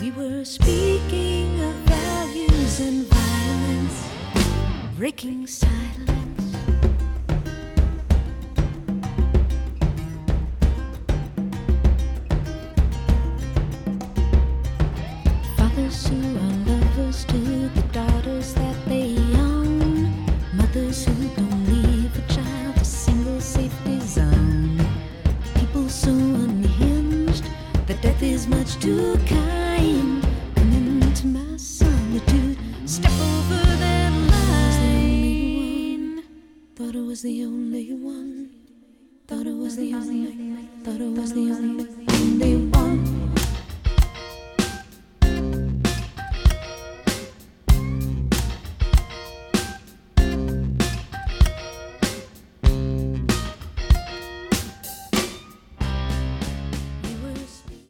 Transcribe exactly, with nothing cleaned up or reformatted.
We were speaking of values and violence, breaking silence. Fathers who are lovers to the daughters that they own, mothers who don't leave a child a single safety zone, people so unhinged that death is much too kind. Come into my solitude, step over that line. Thought it was the only one. Thought it was the only. Thought it was the only.